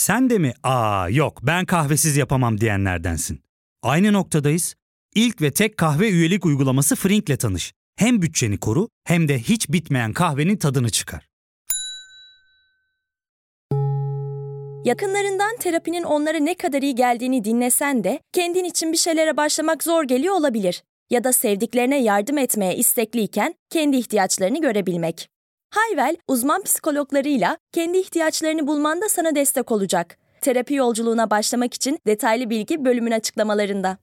Sen de mi yok ben kahvesiz yapamam diyenlerdensin? Aynı noktadayız. İlk ve tek kahve üyelik uygulaması Frink'le tanış. Hem bütçeni koru hem de hiç bitmeyen kahvenin tadını çıkar. Yakınlarından terapinin onlara ne kadar iyi geldiğini dinlesen de kendin için bir şeylere başlamak zor geliyor olabilir. Ya da sevdiklerine yardım etmeye istekliyken kendi ihtiyaçlarını görebilmek. Hayvel, uzman psikologlarıyla kendi ihtiyaçlarını bulmanda sana destek olacak. Terapi yolculuğuna başlamak için detaylı bilgi bölümün açıklamalarında.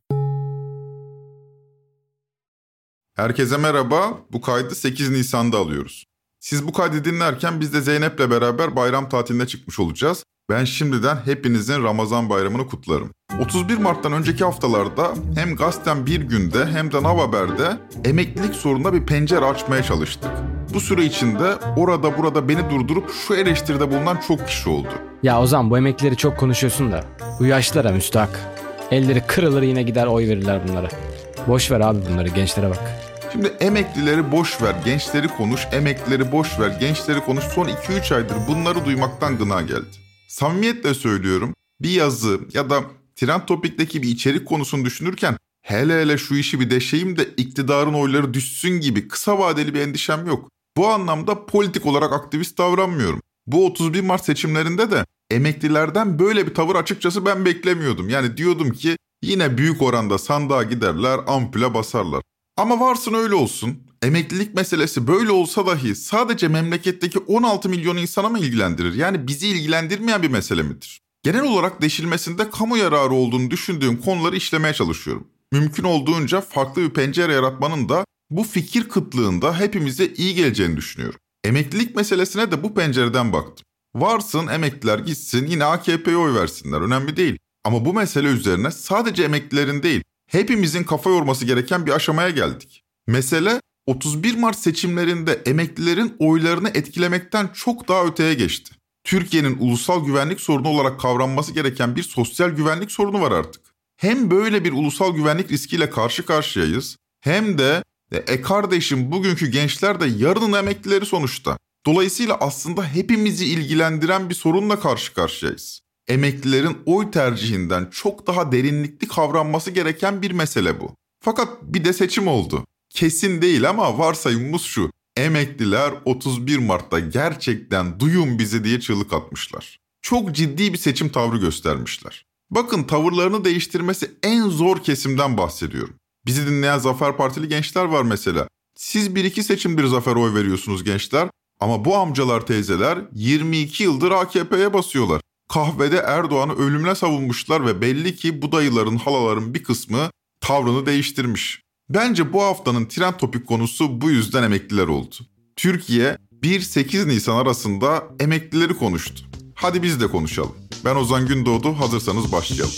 Herkese merhaba. Bu kaydı 8 Nisan'da alıyoruz. Siz bu kaydı dinlerken biz de Zeynep'le beraber bayram tatiline çıkmış olacağız. Ben şimdiden hepinizin Ramazan bayramını kutlarım. 31 Mart'tan önceki haftalarda hem gazetem Bir Gün'de hem de Nav Haber'de emeklilik sorununa bir pencere açmaya çalıştık. Bu süre içinde orada burada beni durdurup şu eleştiride bulunan çok kişi oldu. Ya Ozan, bu emeklileri çok konuşuyorsun da bu yaşlılara müstahak. Elleri kırılır yine gider oy verirler bunlara. Boş ver abi bunları, gençlere bak. Şimdi emeklileri boş ver, gençleri konuş, emeklileri boş ver, gençleri konuş. Son 2-3 aydır bunları duymaktan gına geldi. Samimiyetle söylüyorum, bir yazı ya da Trend Topik'teki bir içerik konusunu düşünürken hele şu işi bir deşeyim de iktidarın oyları düşsün gibi kısa vadeli bir endişem yok. Bu anlamda politik olarak aktivist davranmıyorum. Bu 31 Mart seçimlerinde de emeklilerden böyle bir tavır açıkçası ben beklemiyordum. Yani diyordum ki yine büyük oranda sandığa giderler, ampule basarlar. Ama varsın öyle olsun. Emeklilik meselesi böyle olsa dahi sadece memleketteki 16 milyon insana mı ilgilendirir? Yani bizi ilgilendirmeyen bir mesele midir? Genel olarak deşilmesinde kamu yararı olduğunu düşündüğüm konuları işlemeye çalışıyorum. Mümkün olduğunca farklı bir pencere yaratmanın da bu fikir kıtlığında hepimize iyi geleceğini düşünüyorum. Emeklilik meselesine de bu pencereden baktım. Varsın emekliler gitsin yine AKP'ye oy versinler, önemli değil. Ama bu mesele üzerine sadece emeklilerin değil, hepimizin kafa yorması gereken bir aşamaya geldik. Mesele 31 Mart seçimlerinde emeklilerin oylarını etkilemekten çok daha öteye geçti. Türkiye'nin ulusal güvenlik sorunu olarak kavranması gereken bir sosyal güvenlik sorunu var artık. Hem böyle bir ulusal güvenlik riskiyle karşı karşıyayız, hem de kardeşim bugünkü gençler de yarının emeklileri sonuçta. Dolayısıyla aslında hepimizi ilgilendiren bir sorunla karşı karşıyayız. Emeklilerin oy tercihinden çok daha derinlikli kavranması gereken bir mesele bu. Fakat bir de seçim oldu. Kesin değil ama varsayımımız şu. Emekliler 31 Mart'ta gerçekten duyun bizi diye çığlık atmışlar. Çok ciddi bir seçim tavrı göstermişler. Bakın, tavırlarını değiştirmesi en zor kesimden bahsediyorum. Bizi dinleyen Zafer Partili gençler var mesela. Siz 1-2 seçimdir Zafer'e oy veriyorsunuz gençler. Ama bu amcalar teyzeler 22 yıldır AKP'ye basıyorlar. Kahvede Erdoğan'ı ölümle savunmuşlar ve belli ki bu dayıların, halaların bir kısmı tavrını değiştirmiş. Bence bu haftanın trend topik konusu bu yüzden emekliler oldu. Türkiye 1-8 Nisan arasında emeklileri konuştu. Hadi biz de konuşalım. Ben Ozan Gündoğdu, hazırsanız başlayalım.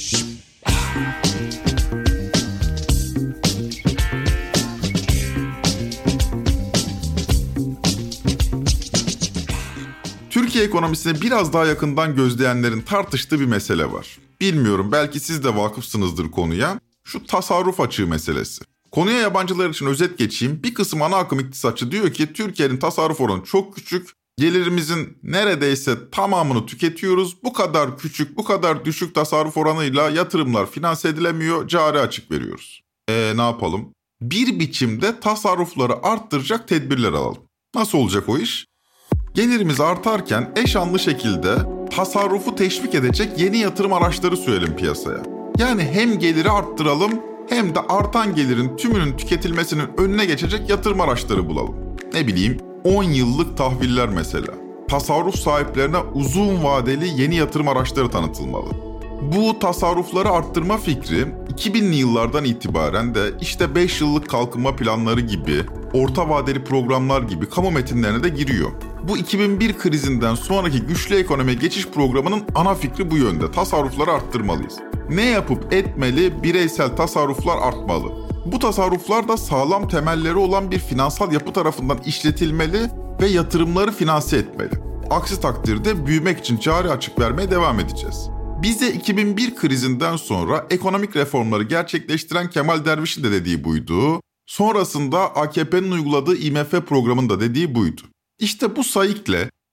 Türkiye ekonomisini biraz daha yakından gözleyenlerin tartıştığı bir mesele var. Bilmiyorum, belki siz de vakıfsınızdır konuya. Şu tasarruf açığı meselesi. Konuya yabancılar için özet geçeyim. Bir kısım ana akım iktisatçı diyor ki Türkiye'nin tasarruf oranı çok küçük. Gelirimizin neredeyse tamamını tüketiyoruz. Bu kadar küçük, bu kadar düşük tasarruf oranıyla yatırımlar finanse edilemiyor. Cari açık veriyoruz. Ne yapalım? Bir biçimde tasarrufları arttıracak tedbirler alalım. Nasıl olacak o iş? Gelirimiz artarken eşanlı şekilde tasarrufu teşvik edecek yeni yatırım araçları sürelim piyasaya. Yani hem geliri arttıralım hem de artan gelirin tümünün tüketilmesinin önüne geçecek yatırım araçları bulalım. Ne bileyim 10 yıllık tahviller mesela. Tasarruf sahiplerine uzun vadeli yeni yatırım araçları tanıtılmalı. Bu tasarrufları arttırma fikri 2000'li yıllardan itibaren de işte 5 yıllık kalkınma planları gibi, orta vadeli programlar gibi kamu metinlerine de giriyor. Bu 2001 krizinden sonraki güçlü ekonomiye geçiş programının ana fikri bu yönde. Tasarrufları arttırmalıyız. Ne yapıp etmeli? Bireysel tasarruflar artmalı. Bu tasarruflar da sağlam temelleri olan bir finansal yapı tarafından işletilmeli ve yatırımları finanse etmeli. Aksi takdirde büyümek için cari açık vermeye devam edeceğiz. Bize 2001 krizinden sonra ekonomik reformları gerçekleştiren Kemal Derviş'in de dediği buydu. Sonrasında AKP'nin uyguladığı IMF programının da dediği buydu. İşte bu sayıkla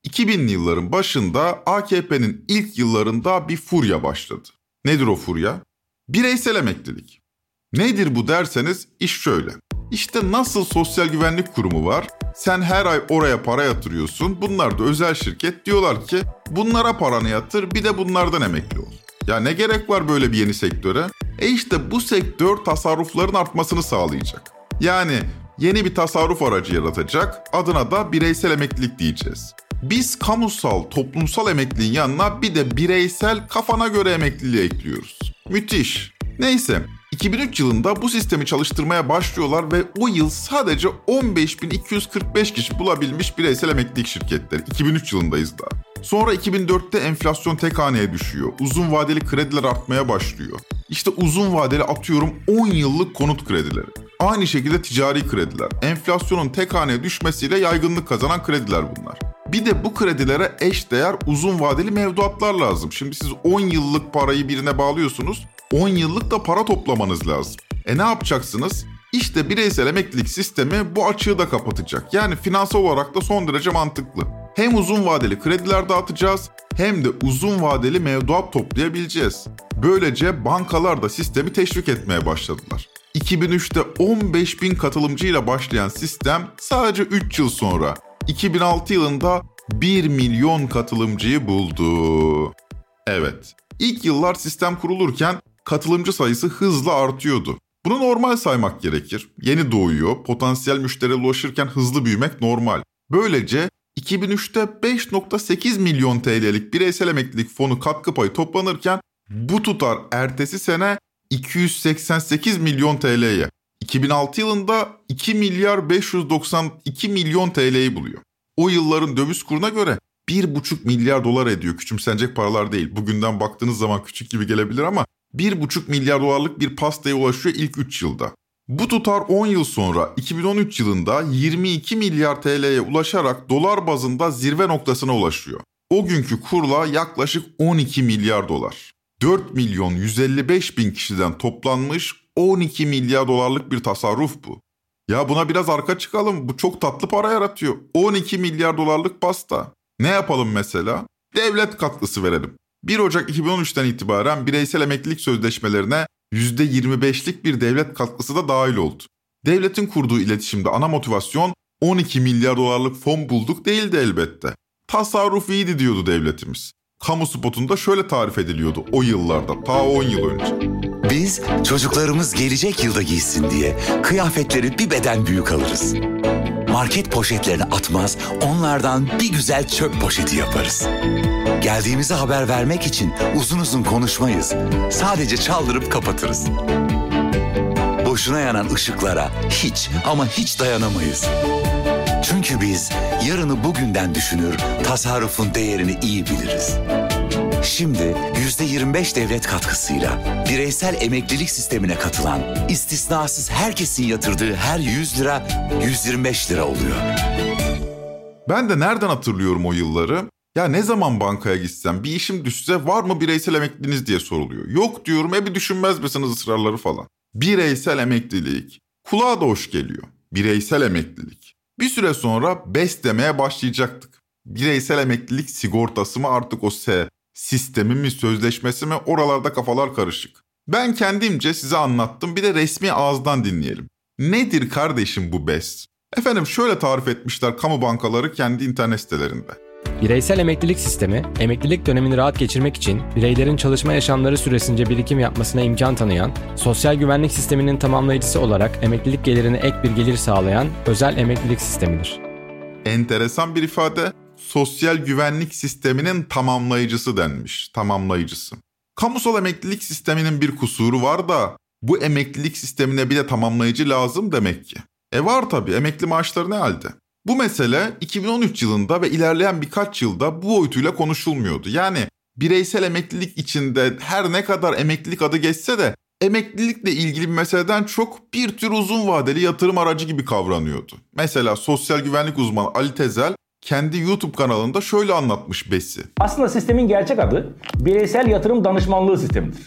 2000'li yılların başında AKP'nin ilk yıllarında bir furya başladı. Nedir o furya? Bireysel emeklilik. Nedir bu derseniz iş şöyle. İşte nasıl sosyal güvenlik kurumu var, sen her ay oraya para yatırıyorsun, bunlar da özel şirket, diyorlar ki bunlara paranı yatır, bir de bunlardan emekli ol. Ya ne gerek var böyle bir yeni sektöre? İşte bu sektör tasarrufların artmasını sağlayacak. Yani yeni bir tasarruf aracı yaratacak, adına da bireysel emeklilik diyeceğiz. Biz kamusal, toplumsal emekliliğin yanına bir de bireysel kafana göre emekliliği ekliyoruz. Müthiş. Neyse, 2003 yılında bu sistemi çalıştırmaya başlıyorlar ve o yıl sadece 15.245 kişi bulabilmiş bireysel emeklilik şirketleri. 2003 yılındayız daha. Sonra 2004'te enflasyon tek haneye düşüyor. Uzun vadeli krediler artmaya başlıyor. İşte uzun vadeli atıyorum 10 yıllık konut kredileri. Aynı şekilde ticari krediler. Enflasyonun tek haneye düşmesiyle yaygınlık kazanan krediler bunlar. Bir de bu kredilere eşdeğer uzun vadeli mevduatlar lazım. Şimdi siz 10 yıllık parayı birine bağlıyorsunuz. 10 yıllık da para toplamanız lazım. Ne yapacaksınız? İşte bireysel emeklilik sistemi bu açığı da kapatacak. Yani finansal olarak da son derece mantıklı. Hem uzun vadeli krediler dağıtacağız hem de uzun vadeli mevduat toplayabileceğiz. Böylece bankalar da sistemi teşvik etmeye başladılar. 2003'te 15.000 katılımcıyla başlayan sistem sadece 3 yıl sonra 2006 yılında 1 milyon katılımcıyı buldu. Evet, ilk yıllar sistem kurulurken katılımcı sayısı hızla artıyordu. Bunu normal saymak gerekir. Yeni doğuyor, potansiyel müşteriye ulaşırken hızlı büyümek normal. Böylece 2003'te 5.8 milyon TL'lik bireysel emeklilik fonu katkı payı toplanırken bu tutar ertesi sene 288 milyon TL'ye. 2006 yılında 2 milyar 592 milyon TL'yi buluyor. O yılların döviz kuruna göre 1,5 milyar dolar ediyor. Küçümsenecek paralar değil. Bugünden baktığınız zaman küçük gibi gelebilir ama 1,5 milyar dolarlık bir pastaya ulaşıyor ilk 3 yılda. Bu tutar 10 yıl sonra 2013 yılında 22 milyar TL'ye ulaşarak dolar bazında zirve noktasına ulaşıyor. O günkü kurla yaklaşık 12 milyar dolar. 4 milyon 155 bin kişiden toplanmış 12 milyar dolarlık bir tasarruf bu. Ya buna biraz arka çıkalım, bu çok tatlı para yaratıyor. 12 milyar dolarlık pasta. Ne yapalım mesela? Devlet katkısı verelim. 1 Ocak 2013'ten itibaren bireysel emeklilik sözleşmelerine %25'lik bir devlet katkısı da dahil oldu. Devletin kurduğu iletişimde ana motivasyon 12 milyar dolarlık fon bulduk değildi elbette. Tasarruf iyiydi diyordu devletimiz. Kamu spotunda şöyle tarif ediliyordu o yıllarda, ta 10 yıl önce. Biz çocuklarımız gelecek yılda giysin diye kıyafetleri bir beden büyük alırız. Market poşetlerini atmaz, onlardan bir güzel çöp poşeti yaparız. Geldiğimizi haber vermek için uzun uzun konuşmayız. Sadece çaldırıp kapatırız. Boşuna yanan ışıklara hiç ama hiç dayanamayız. Çünkü biz yarını bugünden düşünür, tasarrufun değerini iyi biliriz. Şimdi %25 devlet katkısıyla bireysel emeklilik sistemine katılan, istisnasız herkesin yatırdığı her 100 lira 125 lira oluyor. Ben de nereden hatırlıyorum o yılları? Ya ne zaman bankaya gitsem, bir işim düşse var mı bireysel emekliliğiniz diye soruluyor. Yok diyorum, bir düşünmez misiniz ısrarları falan. Bireysel emeklilik. Kulağa da hoş geliyor. Bireysel emeklilik. Bir süre sonra BES demeye başlayacaktık. Bireysel emeklilik sigortası mı artık o sistemi mi, sözleşmesi mi, oralarda kafalar karışık. Ben kendimce size anlattım, bir de resmi ağızdan dinleyelim. Nedir kardeşim bu BES? Efendim şöyle tarif etmişler kamu bankaları kendi internet sitelerinde. Bireysel emeklilik sistemi, emeklilik dönemini rahat geçirmek için bireylerin çalışma yaşamları süresince birikim yapmasına imkan tanıyan, sosyal güvenlik sisteminin tamamlayıcısı olarak emeklilik gelirine ek bir gelir sağlayan özel emeklilik sistemidir. Enteresan bir ifade, sosyal güvenlik sisteminin tamamlayıcısı denmiş, tamamlayıcısı. Kamusal emeklilik sisteminin bir kusuru var da bu emeklilik sistemine bir de tamamlayıcı lazım demek ki. Var tabii, emekli maaşları ne halde? Bu mesele 2013 yılında ve ilerleyen birkaç yılda bu boyutuyla konuşulmuyordu. Yani bireysel emeklilik içinde her ne kadar emeklilik adı geçse de emeklilikle ilgili bir meseleden çok bir tür uzun vadeli yatırım aracı gibi kavranıyordu. Mesela sosyal güvenlik uzmanı Ali Tezel kendi YouTube kanalında şöyle anlatmış BES'i. Aslında sistemin gerçek adı bireysel yatırım danışmanlığı sistemidir.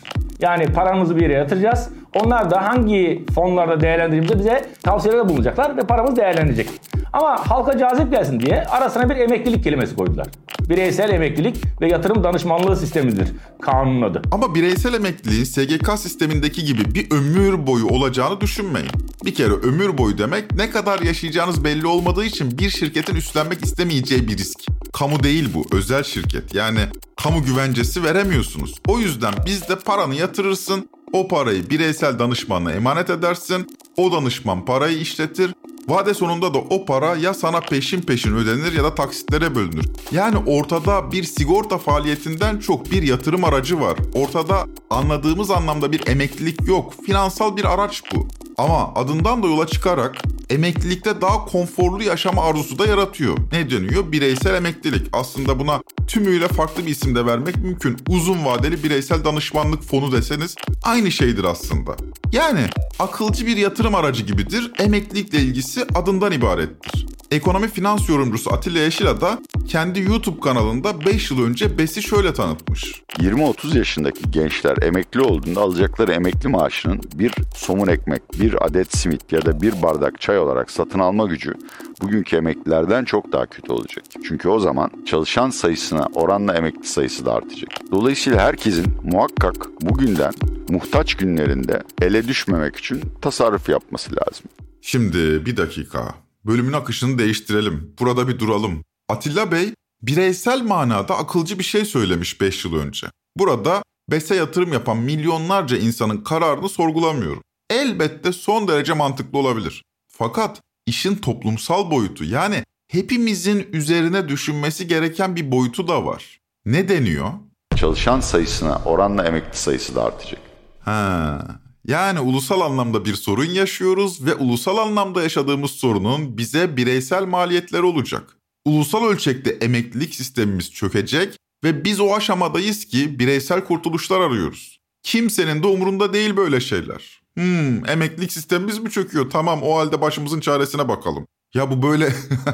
Yani paramızı bir yere yatıracağız. Onlar da hangi fonlarda değerlendirdiğimizde bize tavsiyelerde bulunacaklar ve paramız değerlenecek. Ama halka cazip gelsin diye arasına bir emeklilik kelimesi koydular. Bireysel emeklilik ve yatırım danışmanlığı sistemidir kanunun adı. Ama bireysel emekliliğin SGK sistemindeki gibi bir ömür boyu olacağını düşünmeyin. Bir kere ömür boyu demek ne kadar yaşayacağınız belli olmadığı için bir şirketin üstlenmek istemeyeceği bir risk. Kamu değil bu, özel şirket. Yani kamu güvencesi veremiyorsunuz. O yüzden bizde paranı yatırırsın, o parayı bireysel danışmanla emanet edersin, o danışman parayı işletir. Vade sonunda da o para ya sana peşin peşin ödenir ya da taksitlere bölünür. Yani ortada bir sigorta faaliyetinden çok bir yatırım aracı var. Ortada anladığımız anlamda bir emeklilik yok. Finansal bir araç bu. Ama adından da yola çıkarak emeklilikte daha konforlu yaşama arzusu da yaratıyor. Ne deniyor? Bireysel emeklilik. Aslında buna tümüyle farklı bir isim de vermek mümkün. Uzun vadeli bireysel danışmanlık fonu deseniz aynı şeydir aslında. Yani akılcı bir yatırım aracı gibidir. Emeklilikle ilgisi adından ibarettir. Ekonomi finans yorumcusu Atilla Yeşil'a da kendi YouTube kanalında 5 yıl önce BES'i şöyle tanıtmış. 20-30 yaşındaki gençler emekli olduğunda alacakları emekli maaşının bir somun ekmek, bir adet simit ya da bir bardak çay olarak satın alma gücü bugünkü emeklilerden çok daha kötü olacak. Çünkü o zaman çalışan sayısına oranla emekli sayısı da artacak. Dolayısıyla herkesin muhakkak bugünden muhtaç günlerinde ele düşmemek için tasarruf yapması lazım. Şimdi bir dakika. Bölümün akışını değiştirelim. Burada bir duralım. Atilla Bey bireysel manada akılcı bir şey söylemiş 5 yıl önce. Burada BES'e yatırım yapan milyonlarca insanın kararını sorgulamıyorum. Elbette son derece mantıklı olabilir. Fakat işin toplumsal boyutu, yani hepimizin üzerine düşünmesi gereken bir boyutu da var. Ne deniyor? Çalışan sayısına oranla emekli sayısı da artacak. Yani ulusal anlamda bir sorun yaşıyoruz ve ulusal anlamda yaşadığımız sorunun bize bireysel maliyetleri olacak. Ulusal ölçekte emeklilik sistemimiz çökecek ve biz o aşamadayız ki bireysel kurtuluşlar arıyoruz. Kimsenin de umurunda değil böyle şeyler. Emeklilik sistemimiz mi çöküyor? Tamam, o halde başımızın çaresine bakalım. Ya bu böyle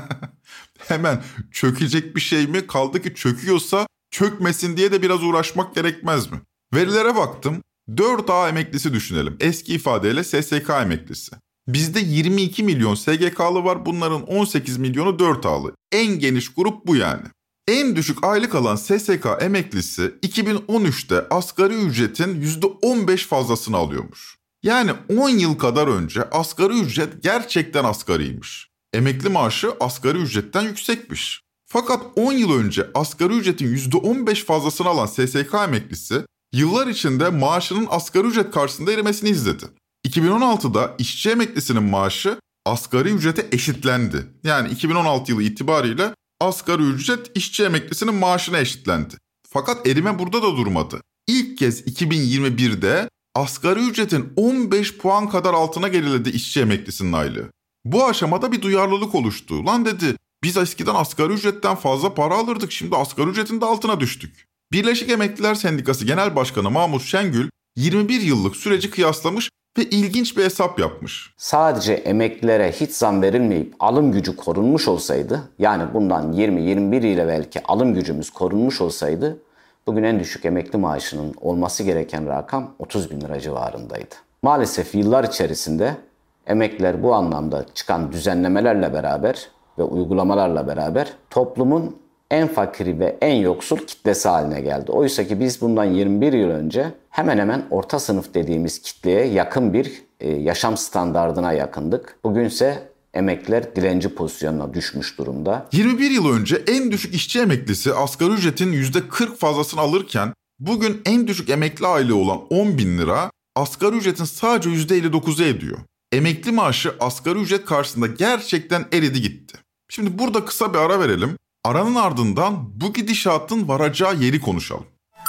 hemen çökecek bir şey mi? Kaldı ki çöküyorsa çökmesin diye de biraz uğraşmak gerekmez mi? Verilere baktım. 4A emeklisi düşünelim. Eski ifadeyle SSK emeklisi. Bizde 22 milyon SGK'lı var. Bunların 18 milyonu 4A'lı. En geniş grup bu yani. En düşük aylık alan SSK emeklisi 2013'te asgari ücretin %15 fazlasını alıyormuş. Yani 10 yıl kadar önce asgari ücret gerçekten asgariymiş. Emekli maaşı asgari ücretten yüksekmiş. Fakat 10 yıl önce asgari ücretin %15 fazlasını alan SSK emeklisi yıllar içinde maaşının asgari ücret karşısında erimesini izledi. 2016'da işçi emeklisinin maaşı asgari ücrete eşitlendi. Yani 2016 yılı itibariyle asgari ücret işçi emeklisinin maaşına eşitlendi. Fakat erime burada da durmadı. İlk kez 2021'de asgari ücretin 15 puan kadar altına geriledi işçi emeklisinin aylığı. Bu aşamada bir duyarlılık oluştu. Lan dedi, biz eskiden asgari ücretten fazla para alırdık, şimdi asgari ücretin de altına düştük. Birleşik Emekliler Sendikası Genel Başkanı Mahmut Şengül 21 yıllık süreci kıyaslamış ve ilginç bir hesap yapmış. Sadece emeklilere hiç zam verilmeyip alım gücü korunmuş olsaydı, yani bundan 20-21 yıl belki alım gücümüz korunmuş olsaydı, bugün en düşük emekli maaşının olması gereken rakam 30 bin lira civarındaydı. Maalesef yıllar içerisinde emekliler bu anlamda çıkan düzenlemelerle beraber ve uygulamalarla beraber toplumun en fakiri ve en yoksul kitlesi haline geldi. Oysa ki biz bundan 21 yıl önce hemen hemen orta sınıf dediğimiz kitleye yakın bir yaşam standardına yakındık. Bugünse emekliler dilenci pozisyonuna düşmüş durumda. 21 yıl önce en düşük işçi emeklisi asgari ücretin %40 fazlasını alırken bugün en düşük emekli aylığı olan 10 bin lira asgari ücretin sadece %59'u ediyor. Emekli maaşı asgari ücret karşısında gerçekten eridi gitti. Şimdi burada kısa bir ara verelim. Aranın ardından bu gidişatın varacağı yeri konuşalım.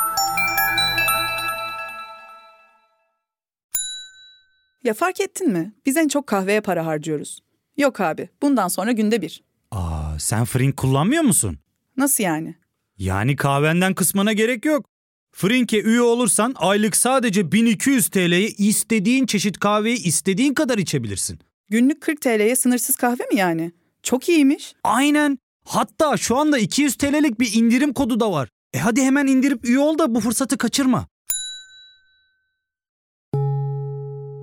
Ya fark ettin mi? Biz en çok kahveye para harcıyoruz. Yok abi, bundan sonra günde bir. Sen Frink kullanmıyor musun? Nasıl yani? Yani kahvenden kısmına gerek yok. Frink'e üye olursan aylık sadece 1200 TL'ye istediğin çeşit kahveyi istediğin kadar içebilirsin. Günlük 40 TL'ye sınırsız kahve mi yani? Çok iyiymiş. Aynen. Hatta şu anda 200 TL'lik bir indirim kodu da var. Hadi hemen indirip üye ol da bu fırsatı kaçırma.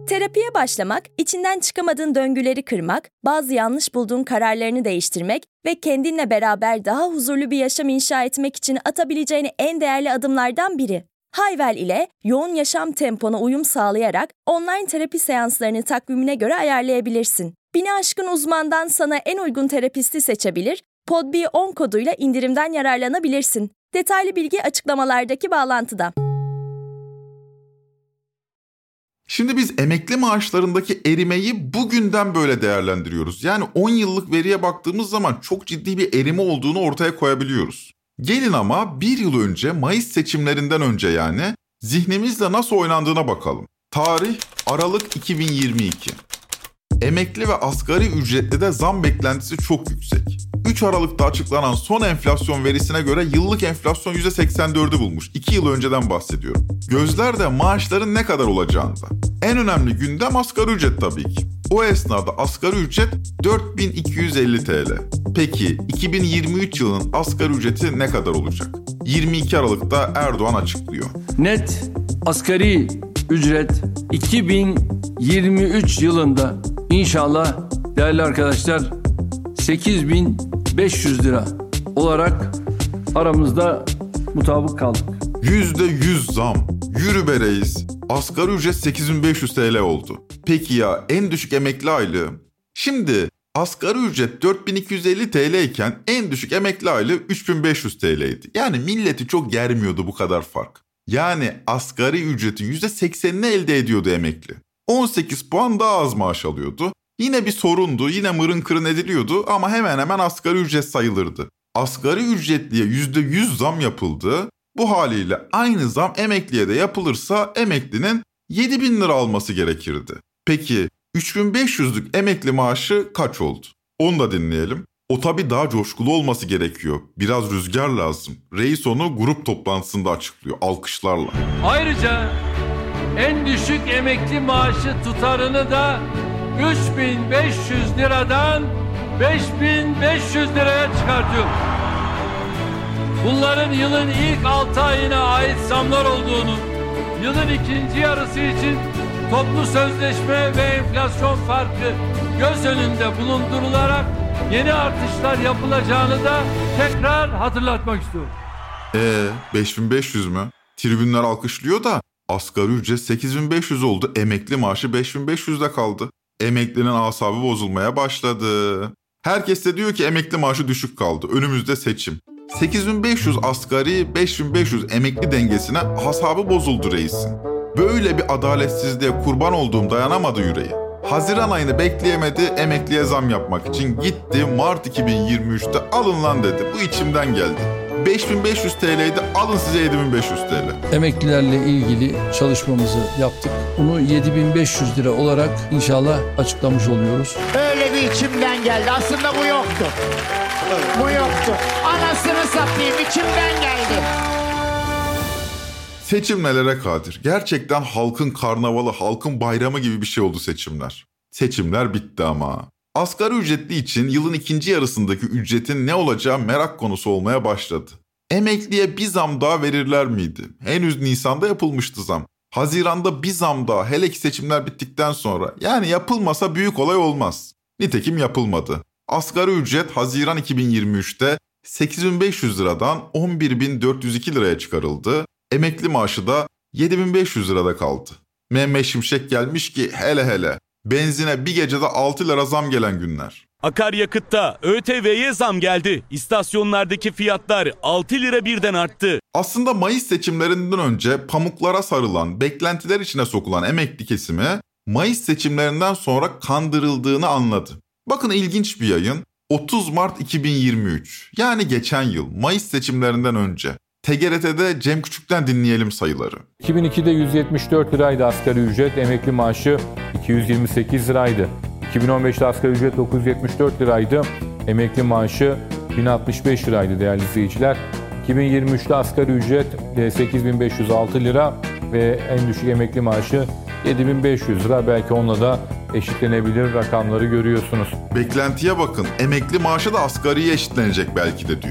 Terapiye başlamak, içinden çıkamadığın döngüleri kırmak, bazı yanlış bulduğun kararlarını değiştirmek ve kendinle beraber daha huzurlu bir yaşam inşa etmek için atabileceğin en değerli adımlardan biri. Hayvel ile yoğun yaşam tempona uyum sağlayarak online terapi seanslarını takvimine göre ayarlayabilirsin. 1000'i aşkın uzmandan sana en uygun terapisti seçebilir, PODBI10 koduyla indirimden yararlanabilirsin. Detaylı bilgi açıklamalardaki bağlantıda. Şimdi biz emekli maaşlarındaki erimeyi bugünden böyle değerlendiriyoruz. Yani 10 yıllık veriye baktığımız zaman çok ciddi bir erime olduğunu ortaya koyabiliyoruz. Gelin ama bir yıl önce Mayıs seçimlerinden önce yani zihnimizle nasıl oynandığına bakalım. Tarih Aralık 2022. Emekli ve asgari ücretlide zam beklentisi çok yüksek. 3 Aralık'ta açıklanan son enflasyon verisine göre yıllık enflasyon %84'ü bulmuş. 2 yıl önceden bahsediyorum. Gözler de maaşların ne kadar olacağında. En önemli gündem asgari ücret tabii ki. O esnada asgari ücret 4250 TL. Peki 2023 yılının asgari ücreti ne kadar olacak? 22 Aralık'ta Erdoğan açıklıyor. Net asgari ücret 2023 yılında inşallah değerli arkadaşlar 8.500 lira olarak aramızda mutabık kaldık. %100 zam. Yürü be reis. Asgari ücret 8.500 TL oldu. Peki ya en düşük emekli aylığı? Şimdi asgari ücret 4250 TL iken en düşük emekli aylığı 3500 TL'ydi. Yani milleti çok germiyordu bu kadar fark. Yani asgari ücretin %80'ini elde ediyordu emekli. 18 puan daha az maaş alıyordu. Yine bir sorundu, yine mırın kırın ediliyordu ama hemen hemen asgari ücret sayılırdı. Asgari ücretliye %100 zam yapıldı. Bu haliyle aynı zam emekliye de yapılırsa emeklinin 7.000 lira alması gerekirdi. Peki 3500'lük emekli maaşı kaç oldu? Onu da dinleyelim. O tabii daha coşkulu olması gerekiyor. Biraz rüzgar lazım. Reis onu grup toplantısında açıklıyor alkışlarla. Ayrıca en düşük emekli maaşı tutarını da 3500 liradan 5500 liraya çıkartıyor. Bunların yılın ilk 6 ayına ait zamlar olduğunu, yılın ikinci yarısı için toplu sözleşme ve enflasyon farkı göz önünde bulundurularak yeni artışlar yapılacağını da tekrar hatırlatmak istiyorum. 5500 mü? Tribünler alkışlıyor da asgari ücret 8500 oldu. Emekli maaşı 5500'de kaldı. Emeklinin asabı bozulmaya başladı. Herkes de diyor ki emekli maaşı düşük kaldı. Önümüzde seçim. 8500 asgari 5500 emekli dengesine asabı bozuldu reisin. Böyle bir adaletsizliğe kurban olduğum dayanamadı yüreği. Haziran ayını bekleyemedi emekliye zam yapmak için gitti Mart 2023'te alın lan dedi. Bu içimden geldi. 5500 TL'ydi alın size 7500 TL. Emeklilerle ilgili çalışmamızı yaptık. Bunu 7500 lira olarak inşallah açıklamış oluyoruz. Öyle bir içimden geldi. Aslında bu yoktu. Bu yoktu. Anasını satayım içimden geldi. Seçim nelere kadir? Gerçekten halkın karnavalı, halkın bayramı gibi bir şey oldu seçimler. Seçimler bitti ama. Asgari ücretli için yılın ikinci yarısındaki ücretin ne olacağı merak konusu olmaya başladı. Emekliye bir zam daha verirler miydi? Henüz Nisan'da yapılmıştı zam. Haziran'da bir zam daha, hele ki seçimler bittikten sonra. Yani yapılmasa büyük olay olmaz. Nitekim yapılmadı. Asgari ücret Haziran 2023'te 8.500 liradan 11.402 liraya çıkarıldı. Emekli maaşı da 7.500 lirada kaldı. Mehmet Şimşek gelmiş ki hele benzine bir gecede 6 lira zam gelen günler. Akaryakıtta ÖTV'ye zam geldi. İstasyonlardaki fiyatlar 6 lira birden arttı. Aslında Mayıs seçimlerinden önce pamuklara sarılan, beklentiler içine sokulan emekli kesimi Mayıs seçimlerinden sonra kandırıldığını anladı. Bakın ilginç bir yayın. 30 Mart 2023 yani geçen yıl Mayıs seçimlerinden önce. TGRT'de Cem Küçük'ten dinleyelim sayıları. 2002'de 174 liraydı asgari ücret, emekli maaşı 228 liraydı. 2015'te asgari ücret 974 liraydı, emekli maaşı 1065 liraydı değerli izleyiciler. 2023'te asgari ücret 8506 lira ve en düşük emekli maaşı 7500 lira. Belki onunla da eşitlenebilir rakamları görüyorsunuz. Beklentiye bakın, emekli maaşı da asgariye eşitlenecek belki de diyor.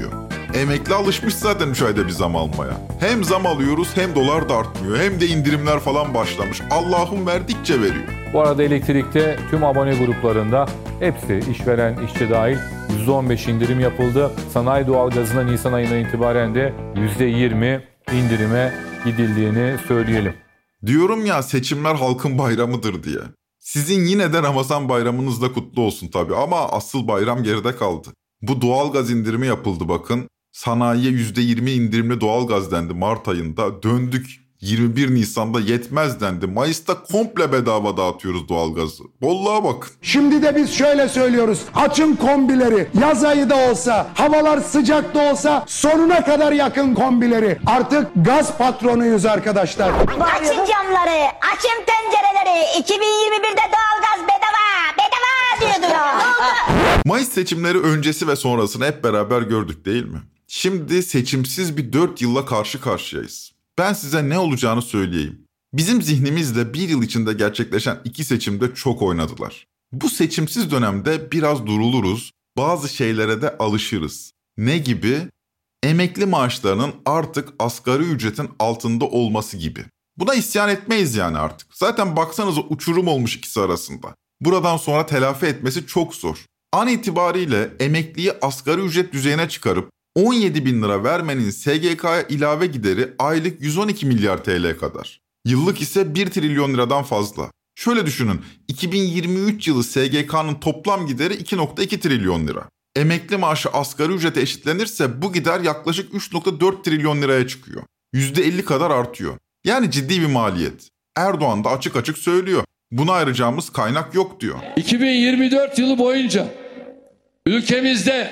Emekli alışmış zaten 3 ayda bir zam almaya. Hem zam alıyoruz hem dolar da artmıyor. Hem de indirimler falan başlamış. Allah'ım verdikçe veriyor. Bu arada elektrikte tüm abone gruplarında hepsi işveren, işçi dahil %15 indirim yapıldı. Sanayi doğalgazına Nisan ayından itibaren de %20 indirime gidildiğini söyleyelim. Diyorum ya seçimler halkın bayramıdır diye. Sizin yine de Ramazan bayramınız da kutlu olsun tabii ama asıl bayram geride kaldı. Bu doğalgaz indirimi yapıldı bakın. Sanayiye %20 indirimli doğalgaz dendi Mart ayında. Döndük 21 Nisan'da yetmez dendi. Mayıs'ta komple bedava dağıtıyoruz doğalgazı. Bolluğa bakın. Şimdi de biz şöyle söylüyoruz. Açın kombileri. Yaz ayı da olsa, havalar sıcak da olsa sonuna kadar yakın kombileri. Artık gaz patronuyuz arkadaşlar. Açın camları, açın tencereleri. 2021'de doğalgaz bedava, bedava diyordu ya. Mayıs seçimleri öncesi ve sonrasını hep beraber gördük değil mi? Şimdi seçimsiz bir 4 yılla karşı karşıyayız. Ben size ne olacağını söyleyeyim. Bizim zihnimizle bir yıl içinde gerçekleşen 2 seçimde çok oynadılar. Bu seçimsiz dönemde biraz duruluruz, bazı şeylere de alışırız. Ne gibi? Emekli maaşlarının artık asgari ücretin altında olması gibi. Buna isyan etmeyiz yani artık. Zaten baksanıza uçurum olmuş ikisi arasında. Buradan sonra telafi etmesi çok zor. An itibariyle emekliyi asgari ücret düzeyine çıkarıp 17 bin lira vermenin SGK'ya ilave gideri aylık 112 milyar TL kadar. Yıllık ise 1 trilyon liradan fazla. Şöyle düşünün, 2023 yılı SGK'nın toplam gideri 2,2 trilyon lira. Emekli maaşı asgari ücrete eşitlenirse bu gider yaklaşık 3,4 trilyon liraya çıkıyor. %50 kadar artıyor. Yani ciddi bir maliyet. Erdoğan da açık açık söylüyor. Buna ayıracağımız kaynak yok diyor. 2024 yılı boyunca ülkemizde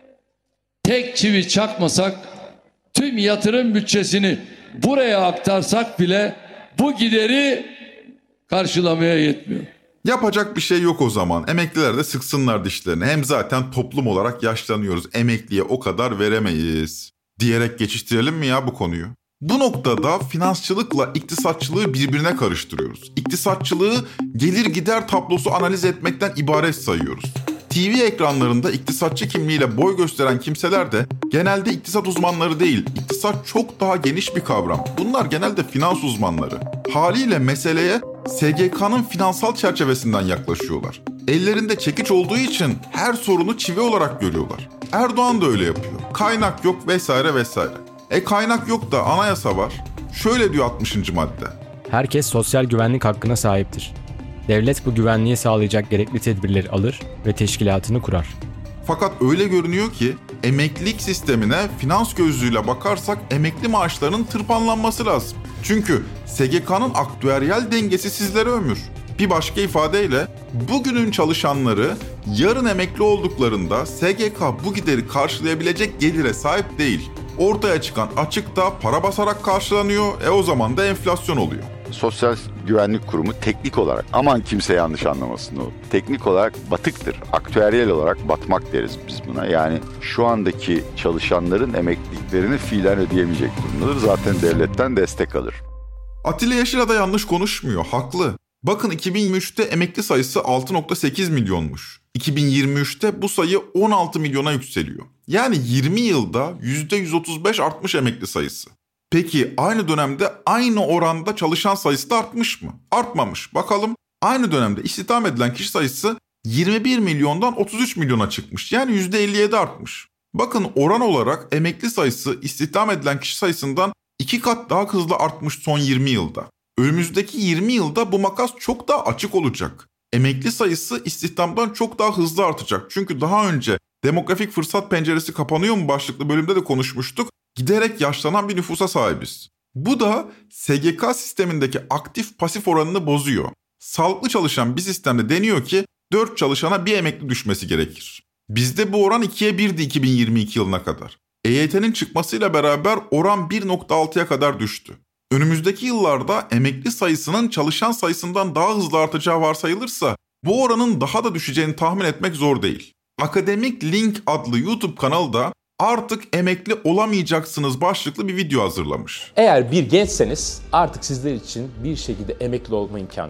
tek çivi çakmasak, tüm yatırım bütçesini buraya aktarsak bile bu gideri karşılamaya yetmiyor. Yapacak bir şey yok o zaman. Emekliler de sıksınlar dişlerini. Hem zaten toplum olarak yaşlanıyoruz. Emekliye o kadar veremeyiz diyerek geçiştirelim mi ya bu konuyu? Bu noktada finansçılıkla iktisatçılığı birbirine karıştırıyoruz. İktisatçılığı gelir gider tablosu analiz etmekten ibaret sayıyoruz. TV ekranlarında iktisatçı kimliğiyle boy gösteren kimseler de genelde iktisat uzmanları değil, iktisat çok daha geniş bir kavram. Bunlar genelde finans uzmanları. Haliyle meseleye SGK'nın finansal çerçevesinden yaklaşıyorlar. Ellerinde çekiç olduğu için her sorunu çivi olarak görüyorlar. Erdoğan da öyle yapıyor. Kaynak yok vesaire vesaire. Kaynak yok da anayasa var. Şöyle diyor 60. madde. Herkes sosyal güvenlik hakkına sahiptir. Devlet bu güvenliği sağlayacak gerekli tedbirleri alır ve teşkilatını kurar. Fakat öyle görünüyor ki emeklilik sistemine finans gözlüğüyle bakarsak emekli maaşlarının tırpanlanması lazım. Çünkü SGK'nın aktüeryal dengesi sizlere ömür. Bir başka ifadeyle bugünün çalışanları yarın emekli olduklarında SGK bu gideri karşılayabilecek gelire sahip değil. Ortaya çıkan açıkta para basarak karşılanıyor. O zaman da enflasyon oluyor. Sosyal Güvenlik Kurumu teknik olarak, aman kimse yanlış anlamasın o, teknik olarak batıktır. Aktüeryel olarak batmak deriz biz buna. Yani şu andaki çalışanların emekliliklerini fiilen ödeyemeyecek durumdadır. Zaten devletten destek alır. Atilla Yeşilada yanlış konuşmuyor, haklı. Bakın 2023'te emekli sayısı 6,8 milyonmuş. 2023'te bu sayı 16 milyona yükseliyor. Yani 20 yılda %135 artmış emekli sayısı. Peki aynı dönemde aynı oranda çalışan sayısı da artmış mı? Artmamış. Bakalım aynı dönemde istihdam edilen kişi sayısı 21 milyondan 33 milyona çıkmış. Yani %57 artmış. Bakın oran olarak emekli sayısı istihdam edilen kişi sayısından 2 kat daha hızlı artmış son 20 yılda. Önümüzdeki 20 yılda bu makas çok daha açık olacak. Emekli sayısı istihdamdan çok daha hızlı artacak. Çünkü daha önce demografik fırsat penceresi kapanıyor mu başlıklı bölümde de konuşmuştuk. Giderek yaşlanan bir nüfusa sahibiz. Bu da SGK sistemindeki aktif pasif oranını bozuyor. Sağlıklı çalışan bir sistemde deniyor ki 4 çalışana bir emekli düşmesi gerekir. Bizde bu oran 2'ye 1'di 2022 yılına kadar. EYT'nin çıkmasıyla beraber oran 1,6'ya kadar düştü. Önümüzdeki yıllarda emekli sayısının çalışan sayısından daha hızlı artacağı varsayılırsa bu oranın daha da düşeceğini tahmin etmek zor değil. Akademik Link adlı YouTube kanalı da artık emekli olamayacaksınız başlıklı bir video hazırlamış. Eğer bir gençseniz artık sizler için bir şekilde emekli olma imkanı yok.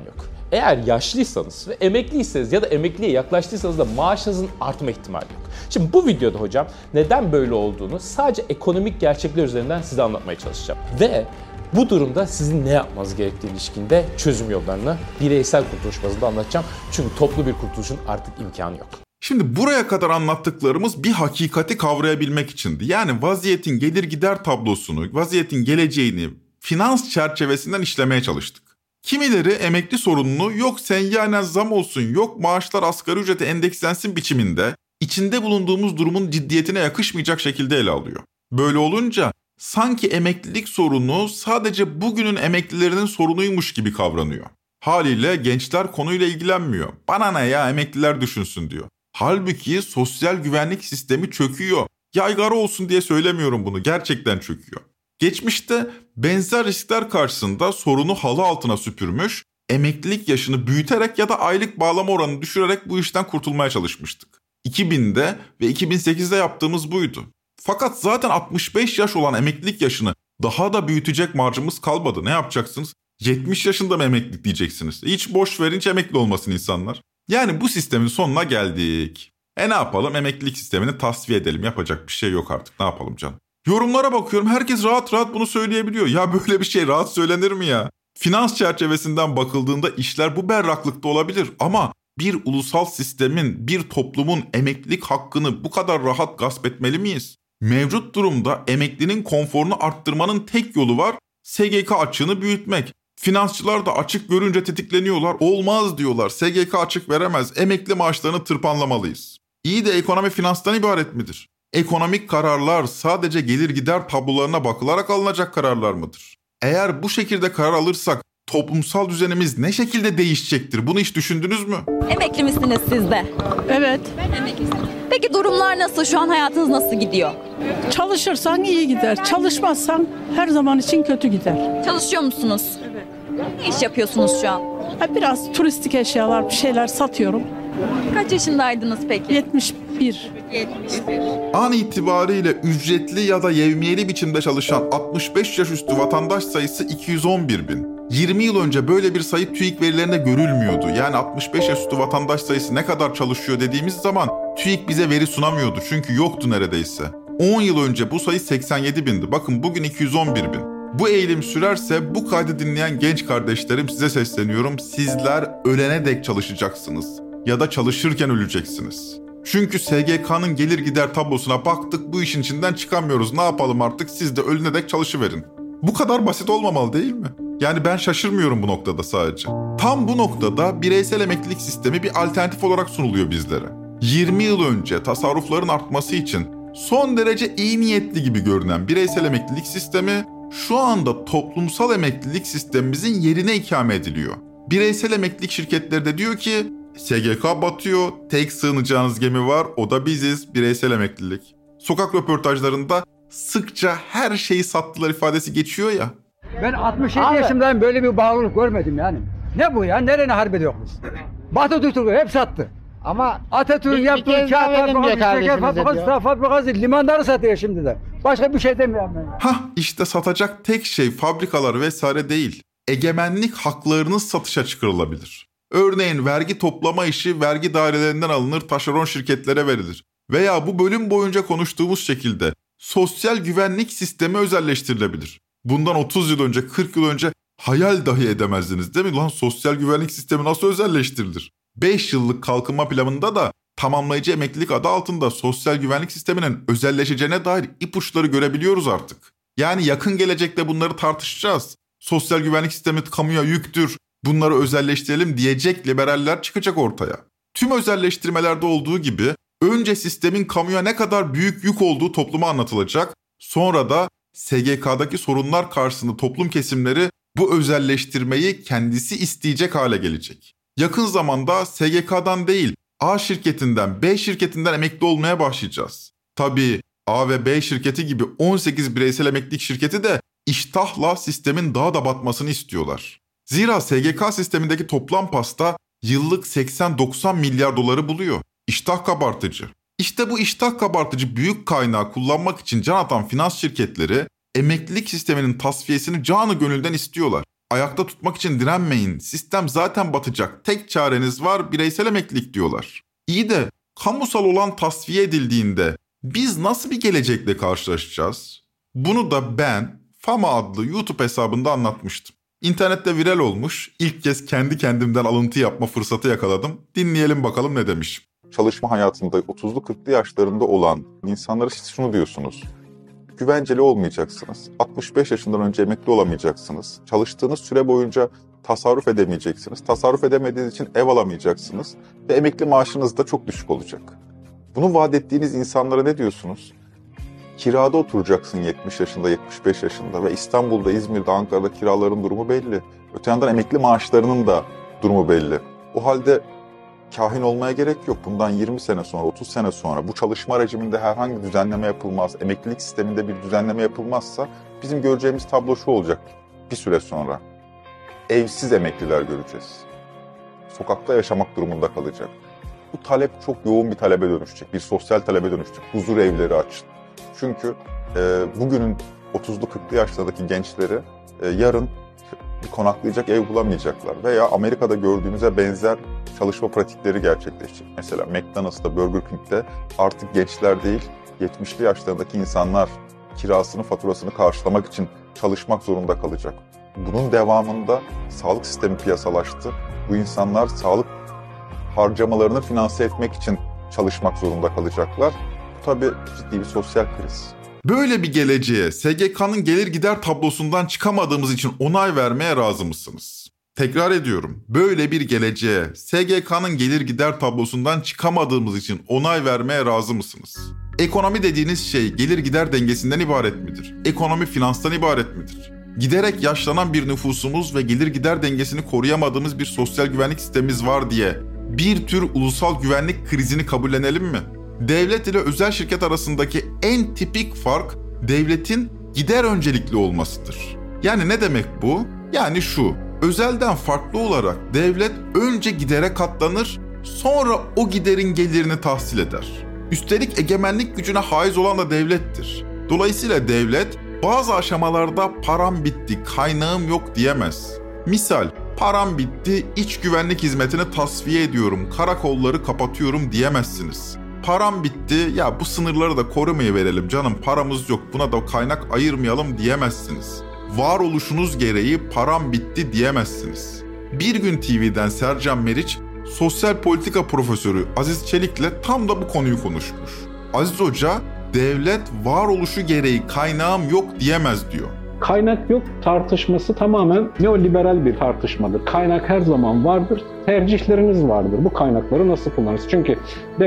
Eğer yaşlıysanız ve emekliyseniz ya da emekliye yaklaştıysanız da maaşınızın artma ihtimali yok. Şimdi bu videoda hocam neden böyle olduğunu sadece ekonomik gerçekler üzerinden size anlatmaya çalışacağım. Ve bu durumda sizin ne yapmanız gerektiği ilişkinde çözüm yollarını bireysel kurtuluş bazında anlatacağım. Çünkü toplu bir kurtuluşun artık imkanı yok. Şimdi buraya kadar anlattıklarımız bir hakikati kavrayabilmek içindi. Yani vaziyetin gelir gider tablosunu, vaziyetin geleceğini finans çerçevesinden işlemeye çalıştık. Kimileri emekli sorununu yok seyyanen zam olsun, yok maaşlar asgari ücrete endekslensin biçiminde içinde bulunduğumuz durumun ciddiyetine yakışmayacak şekilde ele alıyor. Böyle olunca sanki emeklilik sorunu sadece bugünün emeklilerinin sorunuymuş gibi kavranıyor. Haliyle gençler konuyla ilgilenmiyor. Bana ne ya emekliler düşünsün diyor. Halbuki sosyal güvenlik sistemi çöküyor. Yaygara olsun diye söylemiyorum bunu, gerçekten çöküyor. Geçmişte benzer riskler karşısında sorunu halı altına süpürmüş, emeklilik yaşını büyüterek ya da aylık bağlama oranını düşürerek bu işten kurtulmaya çalışmıştık. 2000'de ve 2008'de yaptığımız buydu. Fakat zaten 65 yaş olan emeklilik yaşını daha da büyütecek marjımız kalmadı. Ne yapacaksınız? 70 yaşında mı emeklilik diyeceksiniz? Hiç boş verin, hiç emekli olmasın insanlar. Yani bu sistemin sonuna geldik. Ne yapalım? Emeklilik sistemini tasfiye edelim. Yapacak bir şey yok artık. Ne yapalım canım? Yorumlara bakıyorum. Herkes rahat rahat bunu söyleyebiliyor. Ya böyle bir şey rahat söylenir mi ya? Finans çerçevesinden bakıldığında işler bu berraklıkta olabilir. Ama bir ulusal sistemin, bir toplumun emeklilik hakkını bu kadar rahat gasp etmeli miyiz? Mevcut durumda emeklinin konforunu arttırmanın tek yolu var. SGK açığını büyütmek. Finansçılar da açık görünce tetikleniyorlar. Olmaz diyorlar. SGK açık veremez. Emekli maaşlarını tırpanlamalıyız. İyi de ekonomi finanstan ibaret midir? Ekonomik kararlar sadece gelir gider tablolarına bakılarak alınacak kararlar mıdır? Eğer bu şekilde karar alırsak toplumsal düzenimiz ne şekilde değişecektir? Bunu hiç düşündünüz mü? Emekli misiniz siz de? Evet. Ben emeklisiyim. Peki durumlar nasıl? Şu an hayatınız nasıl gidiyor? Çalışırsan iyi gider. Çalışmazsan her zaman için kötü gider. Çalışıyor musunuz? Evet. Ne iş yapıyorsunuz şu an? Biraz turistik eşyalar, bir şeyler satıyorum. Kaç yaşındaydınız peki? 71. An itibariyle ücretli ya da yevmiyeli biçimde çalışan 65 yaş üstü vatandaş sayısı 211 bin. 20 yıl önce böyle bir sayı TÜİK verilerinde görülmüyordu. Yani 65 yaş üstü vatandaş sayısı ne kadar çalışıyor dediğimiz zaman TÜİK bize veri sunamıyordu. Çünkü yoktu neredeyse. 10 yıl önce bu sayı 87 bindi. Bakın bugün 211 bin. Bu eğilim sürerse bu kaydı dinleyen genç kardeşlerim size sesleniyorum. Sizler ölene dek çalışacaksınız. Ya da çalışırken öleceksiniz. Çünkü SGK'nın gelir gider tablosuna baktık, bu işin içinden çıkamıyoruz. Ne yapalım artık, siz de ölene dek çalışıverin. Bu kadar basit olmamalı değil mi? Yani ben şaşırmıyorum bu noktada sadece. Tam bu noktada bireysel emeklilik sistemi bir alternatif olarak sunuluyor bizlere. 20 yıl önce tasarrufların artması için son derece iyi niyetli gibi görünen bireysel emeklilik sistemi şu anda toplumsal emeklilik sistemimizin yerine ikame ediliyor. Bireysel emeklilik şirketleri de diyor ki SGK batıyor, tek sığınacağınız gemi var, o da biziz, bireysel emeklilik. Sokak röportajlarında sıkça her şeyi sattılar ifadesi geçiyor ya. Ben 67 yaşımdayım, böyle bir bağlılık görmedim yani. Ne bu ya? Nereye harp ediyor biz? Batı tutuyor, hep sattı. Ama Atatürk'ün yaptığı kağıt fabrikası, şeker fabrikası, silah fabrikası, limanları satıyor şimdi de. Başka bir şey demiyorum ben. İşte satacak tek şey fabrikalar vesaire değil. Egemenlik haklarınız satışa çıkarılabilir. Örneğin vergi toplama işi vergi dairelerinden alınır, taşeron şirketlere verilir. Veya bu bölüm boyunca konuştuğumuz şekilde sosyal güvenlik sistemi özelleştirilebilir. Bundan 30 yıl önce, 40 yıl önce hayal dahi edemezdiniz değil mi? Lan sosyal güvenlik sistemi nasıl özelleştirilir? 5 yıllık kalkınma planında da tamamlayıcı emeklilik adı altında sosyal güvenlik sisteminin özelleşeceğine dair ipuçları görebiliyoruz artık. Yani yakın gelecekte bunları tartışacağız. Sosyal güvenlik sistemi kamuya yüktür, bunları özelleştirelim diyecek liberaller çıkacak ortaya. Tüm özelleştirmelerde olduğu gibi önce sistemin kamuya ne kadar büyük yük olduğu topluma anlatılacak, sonra da SGK'daki sorunlar karşısında toplum kesimleri bu özelleştirmeyi kendisi isteyecek hale gelecek. Yakın zamanda SGK'dan değil, A şirketinden, B şirketinden emekli olmaya başlayacağız. Tabii A ve B şirketi gibi 18 bireysel emeklilik şirketi de iştahla sistemin daha da batmasını istiyorlar. Zira SGK sistemindeki toplam pasta yıllık 80-90 milyar doları buluyor. İştah kabartıcı. İşte bu iştah kabartıcı büyük kaynağı kullanmak için can atan finans şirketleri emeklilik sisteminin tasfiyesini canı gönülden istiyorlar. Ayakta tutmak için direnmeyin. Sistem zaten batacak. Tek çareniz var, bireysel emeklilik diyorlar. İyi de kamusal olan tasfiye edildiğinde biz nasıl bir gelecekle karşılaşacağız? Bunu da ben Fama adlı YouTube hesabında anlatmıştım. İnternette viral olmuş. İlk kez kendi kendimden alıntı yapma fırsatı yakaladım. Dinleyelim bakalım ne demiş. Çalışma hayatında 30'lu 40'lı yaşlarında olan insanlara siz şunu diyorsunuz. Güvenceli olmayacaksınız. 65 yaşından önce emekli olamayacaksınız. Çalıştığınız süre boyunca tasarruf edemeyeceksiniz. Tasarruf edemediğiniz için ev alamayacaksınız. Ve emekli maaşınız da çok düşük olacak. Bunu vaat ettiğiniz insanlara ne diyorsunuz? Kirada oturacaksın 70 yaşında, 75 yaşında ve İstanbul'da, İzmir'de, Ankara'da kiraların durumu belli. Öte yandan emekli maaşlarının da durumu belli. O halde kahin olmaya gerek yok. Bundan 20 sene sonra, 30 sene sonra bu çalışma rejiminde herhangi bir düzenleme yapılmaz, emeklilik sisteminde bir düzenleme yapılmazsa bizim göreceğimiz tablo şu olacak bir süre sonra. Evsiz emekliler göreceğiz. Sokakta yaşamak durumunda kalacak. Bu talep çok yoğun bir talebe dönüşecek, bir sosyal talebe dönüşecek. Huzur evleri açın. Çünkü bugünün 30'lu 40'lı yaşlardaki gençleri yarın bir konaklayacak ev bulamayacaklar. Veya Amerika'da gördüğümüze benzer çalışma pratikleri gerçekleşecek. Mesela McDonald's'ta, Burger King'de artık gençler değil, 70'li yaşlarındaki insanlar kirasını, faturasını karşılamak için çalışmak zorunda kalacak. Bunun devamında sağlık sistemi piyasalaştı. Bu insanlar sağlık harcamalarını finanse etmek için çalışmak zorunda kalacaklar. Bu tabii ciddi bir sosyal kriz. Böyle bir geleceğe SGK'nın gelir gider tablosundan çıkamadığımız için onay vermeye razı mısınız? Tekrar ediyorum. Böyle bir geleceğe SGK'nın gelir gider tablosundan çıkamadığımız için onay vermeye razı mısınız? Ekonomi dediğiniz şey gelir gider dengesinden ibaret midir? Ekonomi finanstan ibaret midir? Giderek yaşlanan bir nüfusumuz ve gelir gider dengesini koruyamadığımız bir sosyal güvenlik sistemimiz var diye bir tür ulusal güvenlik krizini kabullenelim mi? Devlet ile özel şirket arasındaki en tipik fark devletin gider öncelikli olmasıdır. Yani ne demek bu? Yani şu, özelden farklı olarak devlet önce gidere katlanır, sonra o giderin gelirini tahsil eder. Üstelik egemenlik gücüne haiz olan da devlettir. Dolayısıyla devlet bazı aşamalarda param bitti, kaynağım yok diyemez. Misal, param bitti, iç güvenlik hizmetini tasfiye ediyorum, karakolları kapatıyorum diyemezsiniz. Param bitti, ya bu sınırları da korumaya verelim canım, paramız yok, buna da kaynak ayırmayalım diyemezsiniz. Varoluşunuz gereği param bitti diyemezsiniz. Bir Gün TV'den Sercan Meriç, sosyal politika profesörü Aziz Çelik'le tam da bu konuyu konuşmuş. Aziz Hoca, devlet varoluşu gereği kaynağım yok diyemez diyor. Kaynak yok tartışması tamamen neoliberal bir tartışmadır. Kaynak her zaman vardır, tercihleriniz vardır. Bu kaynakları nasıl kullanırsınız? Çünkü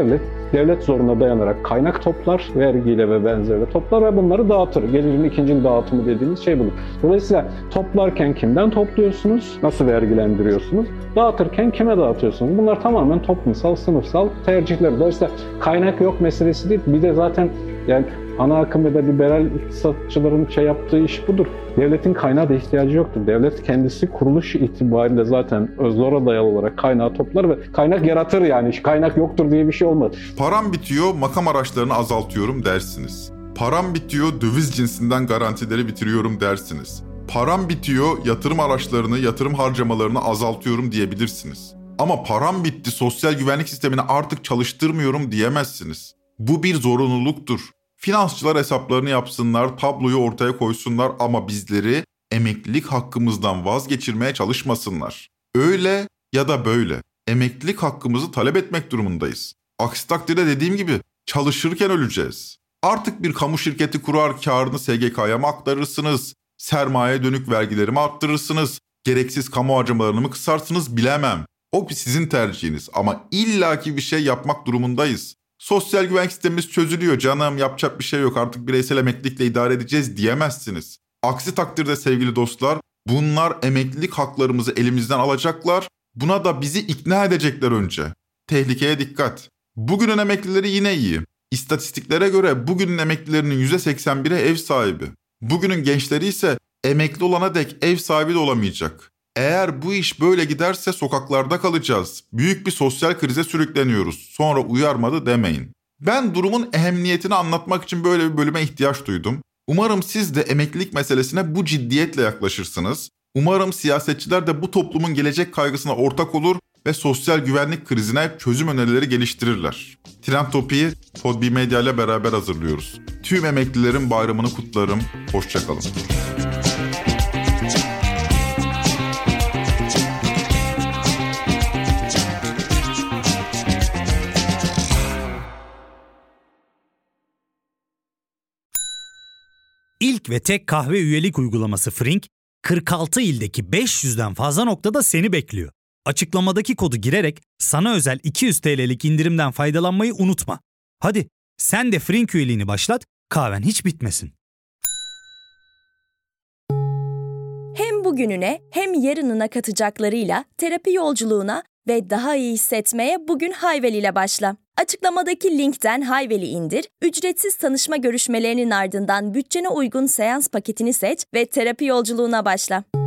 devlet zoruna dayanarak kaynak toplar, vergiyle ve benzeri toplar ve bunları dağıtır. Gelirin ikinci dağıtımı dediğimiz şey budur. Dolayısıyla toplarken kimden topluyorsunuz? Nasıl vergilendiriyorsunuz? Dağıtırken kime dağıtıyorsunuz? Bunlar tamamen toplumsal, sınıfsal tercihler. Dolayısıyla kaynak yok meselesi değil. Bir de zaten yani ana akım ve de liberal iktisatçıların yaptığı iş budur. Devletin kaynağa da ihtiyacı yoktur. Devlet kendisi kuruluş itibariyle zaten zora dayalı olarak kaynağı toplar ve kaynak yaratır yani. Kaynak yoktur diye bir şey olmaz. Param bitiyor, makam araçlarını azaltıyorum dersiniz. Param bitiyor, döviz cinsinden garantileri bitiriyorum dersiniz. Param bitiyor, yatırım araçlarını, yatırım harcamalarını azaltıyorum diyebilirsiniz. Ama param bitti, sosyal güvenlik sistemini artık çalıştırmıyorum diyemezsiniz. Bu bir zorunluluktur. Finansçılar hesaplarını yapsınlar, tabloyu ortaya koysunlar ama bizleri emeklilik hakkımızdan vazgeçirmeye çalışmasınlar. Öyle ya da böyle emeklilik hakkımızı talep etmek durumundayız. Aksi takdirde dediğim gibi çalışırken öleceğiz. Artık bir kamu şirketi kurar, karını SGK'ya mı aktarırsınız? Sermaye dönük vergileri mi arttırırsınız? Gereksiz kamu harcamalarını mı kısarsınız bilemem. O sizin tercihiniz ama illaki bir şey yapmak durumundayız. Sosyal güvenlik sistemimiz çözülüyor canım, yapacak bir şey yok, artık bireysel emeklilikle idare edeceğiz diyemezsiniz. Aksi takdirde sevgili dostlar, bunlar emeklilik haklarımızı elimizden alacaklar, buna da bizi ikna edecekler önce. Tehlikeye dikkat. Bugünün emeklileri yine iyi. İstatistiklere göre bugünün emeklilerinin %81'i ev sahibi. Bugünün gençleri ise emekli olana dek ev sahibi de olamayacak. Eğer bu iş böyle giderse sokaklarda kalacağız. Büyük bir sosyal krize sürükleniyoruz. Sonra uyarmadı demeyin. Ben durumun ehemmiyetini anlatmak için böyle bir bölüme ihtiyaç duydum. Umarım siz de emeklilik meselesine bu ciddiyetle yaklaşırsınız. Umarım siyasetçiler de bu toplumun gelecek kaygısına ortak olur ve sosyal güvenlik krizine çözüm önerileri geliştirirler. Trend Topi'yi Podbi Medya ile beraber hazırlıyoruz. Tüm emeklilerin bayramını kutlarım. Hoşçakalın. İlk ve tek kahve üyelik uygulaması Frink, 46 ildeki 500'den fazla noktada seni bekliyor. Açıklamadaki kodu girerek sana özel 200 TL'lik indirimden faydalanmayı unutma. Hadi sen de Frink üyeliğini başlat, kahven hiç bitmesin. Hem bugününe hem yarınına katacaklarıyla terapi yolculuğuna ve daha iyi hissetmeye bugün Hayvel ile başla. Açıklamadaki linkten Hayvel'i indir, ücretsiz tanışma görüşmelerinin ardından bütçene uygun seans paketini seç ve terapi yolculuğuna başla.